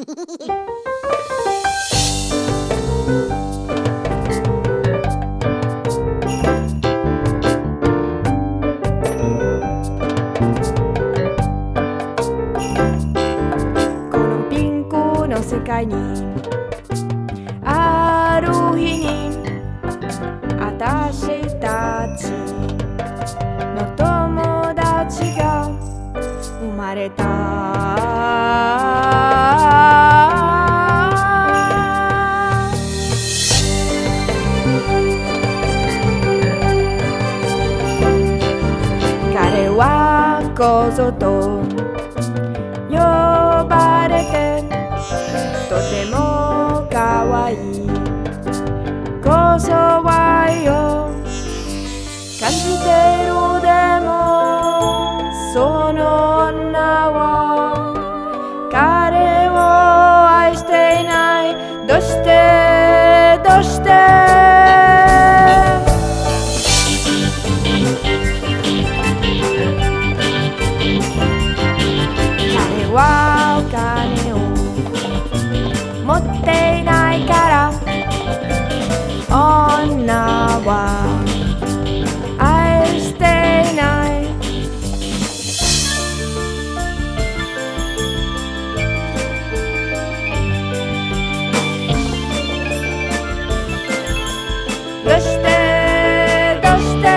このピンクの世界にある日に私たちの友達が生まれた。彼はこぞと呼ばれてとてもかわいいこそ愛を感じてる。でもその女は彼を愛していない。どうしてどうして彼はお金を持っていないから女は愛していない。どうしてどうして